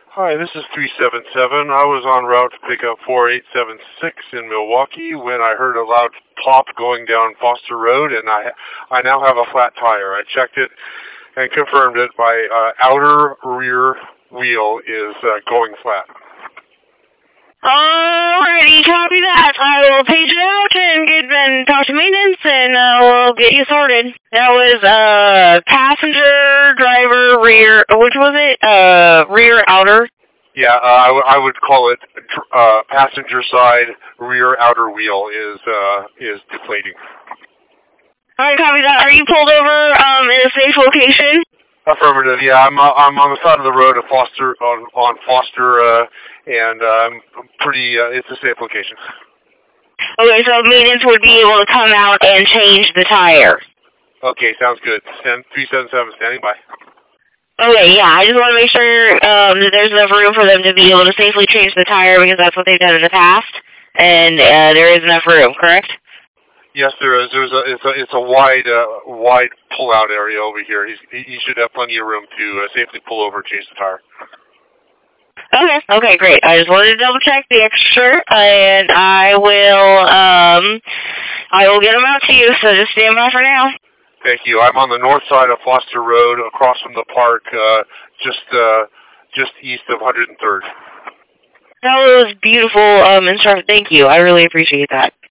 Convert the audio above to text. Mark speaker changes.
Speaker 1: Hi, this is 377. I was en route to pick up 4876 in Milwaukee when I heard a loud plop going down Foster Road, and I now have a flat tire. I checked it and confirmed it. My outer rear wheel is going flat.
Speaker 2: Alrighty, copy that. I will page it out and talk to maintenance, and we'll get you sorted. That was passenger, driver, rear. Which was it? Rear, outer.
Speaker 1: Yeah, I would call it passenger side rear outer wheel is deflating.
Speaker 2: Alright, copy that. Are you pulled over in a safe location?
Speaker 1: Affirmative. Yeah, I'm on the side of the road at Foster on Foster, and I'm pretty. It's a safe location.
Speaker 2: Okay, so maintenance would be able to come out and change the tire.
Speaker 1: Okay, sounds good. 377 standing by.
Speaker 2: Okay, yeah, I just want to make sure that there's enough room for them to be able to safely change the tire because that's what they've done in the past, and there is enough room, correct?
Speaker 1: Yes, there is. It's a wide pull-out area over here. He should have plenty of room to safely pull over and change the tire.
Speaker 2: Okay, great. I just wanted to double check the extra, and I will get them out to you. So just stand by for now.
Speaker 1: Thank you. I'm on the north side of Foster Road, across from the park, just east of 103rd.
Speaker 2: That was beautiful, instructor. Thank you. I really appreciate that.